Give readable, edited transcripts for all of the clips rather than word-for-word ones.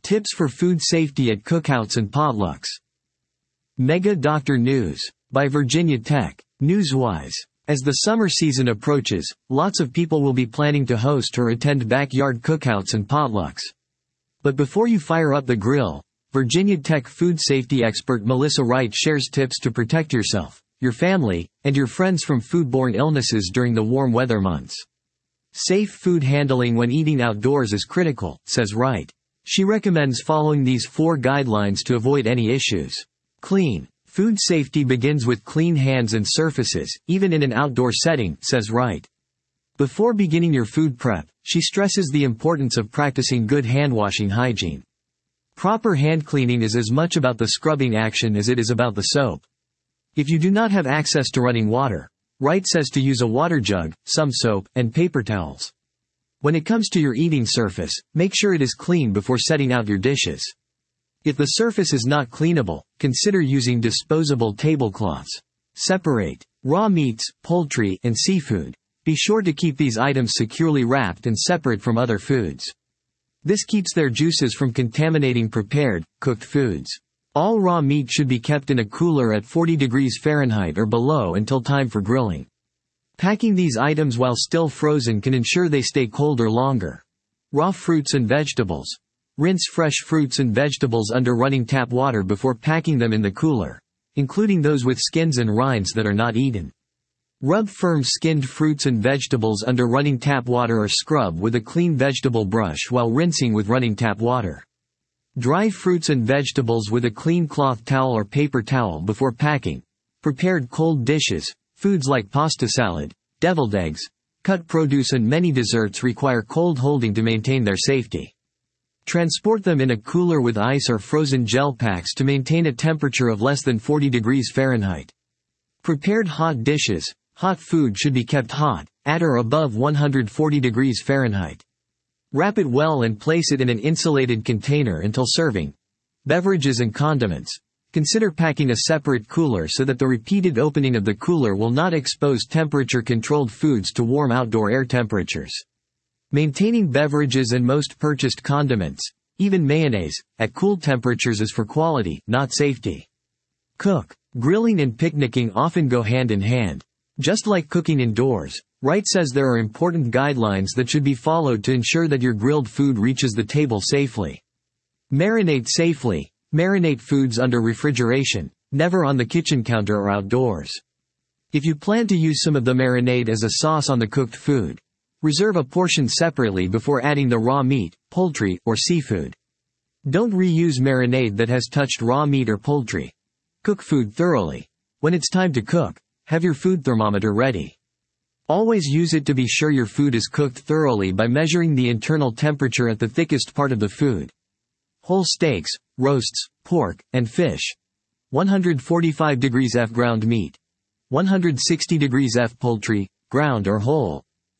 Tips for food safety at cookouts and potlucks. Mega Doctor News by Virginia Tech. Newswise. As the summer season approaches, lots of people will be planning to host or attend backyard cookouts and potlucks. But before you fire up the grill, Virginia Tech food safety expert Melissa Wright shares tips to protect yourself, your family, and your friends from foodborne illnesses during the warm weather months. Safe food handling when eating outdoors is critical, says Wright. She recommends following these 4 guidelines to avoid any issues. Clean. Food safety begins with clean hands and surfaces, even in an outdoor setting, says Wright. Before beginning your food prep, she stresses the importance of practicing good hand-washing hygiene. Proper hand cleaning is as much about the scrubbing action as it is about the soap. If you do not have access to running water, Wright says to use a water jug, some soap, and paper towels. When it comes to your eating surface, make sure it is clean before setting out your dishes. If the surface is not cleanable, consider using disposable tablecloths. Separate raw meats, poultry, and seafood. Be sure to keep these items securely wrapped and separate from other foods. This keeps their juices from contaminating prepared, cooked foods. All raw meat should be kept in a cooler at 40 degrees Fahrenheit or below until time for grilling. Packing these items while still frozen can ensure they stay colder longer. Raw fruits and vegetables. Rinse fresh fruits and vegetables under running tap water before packing them in the cooler, including those with skins and rinds that are not eaten. Rub firm skinned fruits and vegetables under running tap water or scrub with a clean vegetable brush while rinsing with running tap water. Dry fruits and vegetables with a clean cloth towel or paper towel before packing. Prepared cold dishes. Foods like pasta salad, deviled eggs, cut produce and many desserts require cold holding to maintain their safety. Transport them in a cooler with ice or frozen gel packs to maintain a temperature of less than 40 degrees Fahrenheit. Prepared hot dishes. Hot food should be kept hot, at or above 140 degrees Fahrenheit. Wrap it well and place it in an insulated container until serving. Beverages and condiments. Consider packing a separate cooler so that the repeated opening of the cooler will not expose temperature-controlled foods to warm outdoor air temperatures. Maintaining beverages and most purchased condiments, even mayonnaise, at cool temperatures is for quality, not safety. Cook. Grilling and picnicking often go hand in hand. Just like cooking indoors, Wright says there are important guidelines that should be followed to ensure that your grilled food reaches the table safely. Marinate safely. Marinate foods under refrigeration, never on the kitchen counter or outdoors. If you plan to use some of the marinade as a sauce on the cooked food, reserve a portion separately before adding the raw meat, poultry, or seafood. Don't reuse marinade that has touched raw meat or poultry. Cook food thoroughly. When it's time to cook, have your food thermometer ready. Always use it to be sure your food is cooked thoroughly by measuring the internal temperature at the thickest part of the food. Whole steaks, roasts, pork, and fish. 145 degrees F ground meat. 160 degrees F poultry, ground or whole.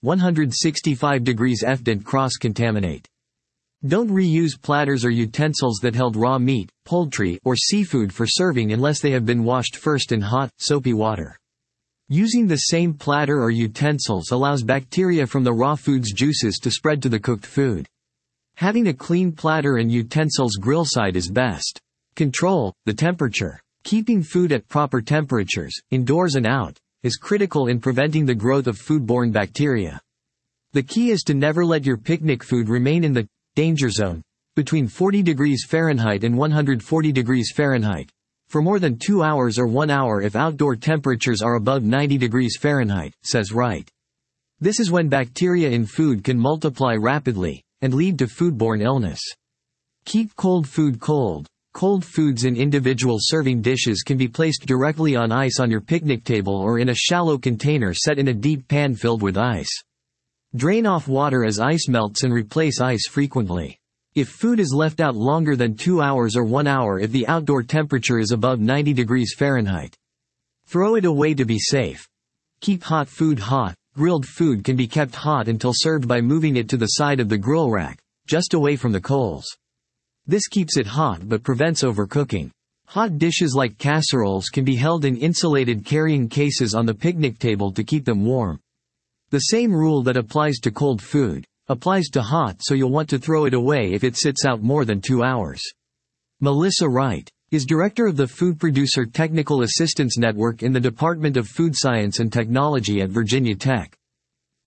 165 degrees F didn't cross-contaminate. Don't reuse platters or utensils that held raw meat, poultry, or seafood for serving unless they have been washed first in hot, soapy water. Using the same platter or utensils allows bacteria from the raw food's juices to spread to the cooked food. Having a clean platter and utensils grill side is best. Control the temperature. Keeping food at proper temperatures, indoors and out, is critical in preventing the growth of foodborne bacteria. The key is to never let your picnic food remain in the danger zone, between 40 degrees Fahrenheit and 140 degrees Fahrenheit, for more than 2 hours or 1 hour if outdoor temperatures are above 90 degrees Fahrenheit, says Wright. This is when bacteria in food can multiply rapidly and lead to foodborne illness. Keep cold food cold. Cold foods in individual serving dishes can be placed directly on ice on your picnic table or in a shallow container set in a deep pan filled with ice. Drain off water as ice melts and replace ice frequently. If food is left out longer than 2 hours or 1 hour if the outdoor temperature is above 90 degrees Fahrenheit. Throw it away to be safe. Keep hot food hot. Grilled food can be kept hot until served by moving it to the side of the grill rack, just away from the coals. This keeps it hot but prevents overcooking. Hot dishes like casseroles can be held in insulated carrying cases on the picnic table to keep them warm. The same rule that applies to cold food, Applies to hot, so you'll want to throw it away if it sits out more than 2 hours. Melissa Wright is director of the Food Producer Technical Assistance Network in the Department of Food Science and Technology at Virginia Tech.